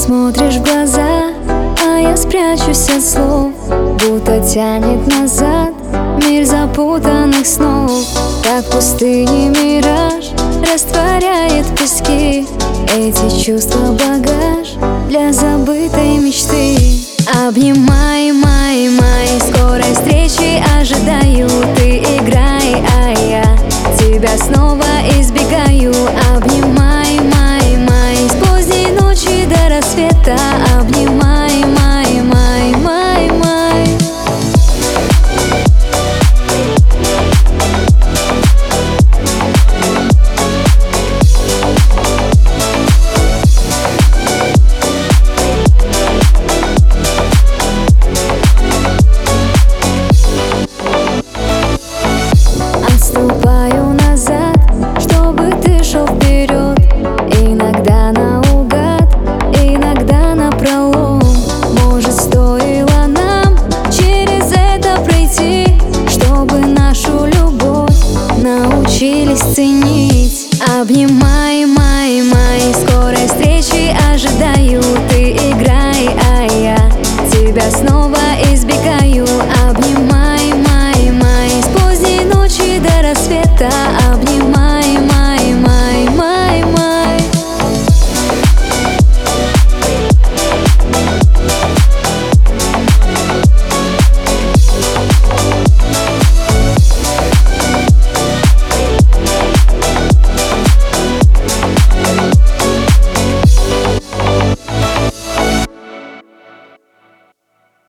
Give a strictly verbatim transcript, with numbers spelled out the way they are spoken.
смотришь в глаза, а я спрячусь от слов, будто тянет назад мир запутанных снов. Как в пустыне мираж растворяет пески, эти чувства багаж для забытой мечты. Обнимай, май, май, скорой встречи ожидаю. Ты играй, а я тебя снова избегаю.